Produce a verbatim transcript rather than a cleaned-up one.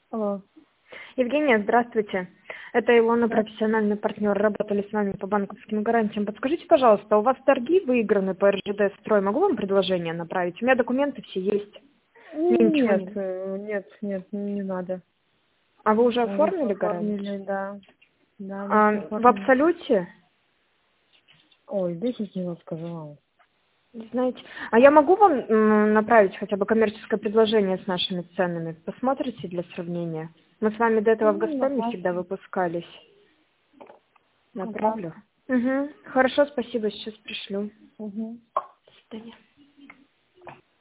Алло. Евгения, здравствуйте. Это Илона, профессиональный партнер. Работали с вами по банковским гарантиям. Подскажите, пожалуйста, у вас торги выиграны по эр жэ дэ строй? Могу вам предложение направить? У меня документы все есть. Мне ничего Нет, не... э, нет, нет, не надо. А вы уже Мы уже всё оформили гарантию? оформили, да. Да, мы А, все в оформили. абсолюте? Ой, десять минут сказала. Знаете, а я могу вам м, направить хотя бы коммерческое предложение с нашими ценами? Посмотрите для сравнения. Мы с вами до этого в Ну, Газпроме всегда направьте. выпускались. Направлю. Направьте. Угу. Хорошо, спасибо, сейчас пришлю. Угу. До свидания.